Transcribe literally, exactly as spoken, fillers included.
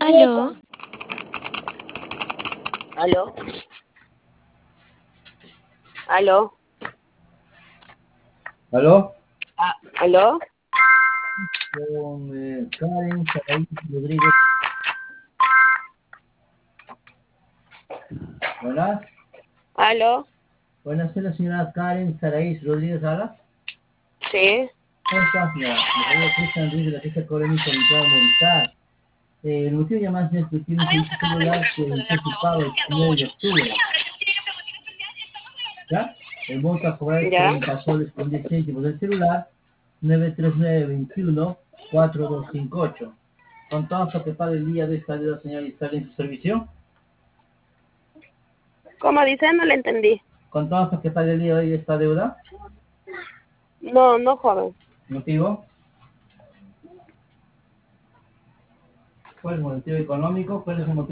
Aló, ¿Aló? ¿Aló? ¿Aló? Ah, ¿aló? Con eh, Karen Saraí Rodríguez. Buenas. ¿Aló? Buenas, soy la señora Karen Saraí Rodríguez Sala. Sí. ¿Cómo estás, señora? Me saluda Cristian Ruiz de la agencia Corenica Ubicada Movistar. Eh, el motivo de llamar es que tiene un servicio celular que inició su pago el primero de octubre. ¿Ya? El monto a cobrar es ¿Ya? cuarenta soles con diez céntimos del celular nueve tres nueve, veintiuno, cuatro dos cinco ocho. ¿Con todo hasta que pague el día de esta deuda, señora, y está en su servicio? ¿Cómo dice? No le entendí. ¿Con todo hasta que pague el día de hoy esta deuda? No, no, joven. ¿Motivo? ¿Cuál es el motivo económico? ¿Cuál es el motivo?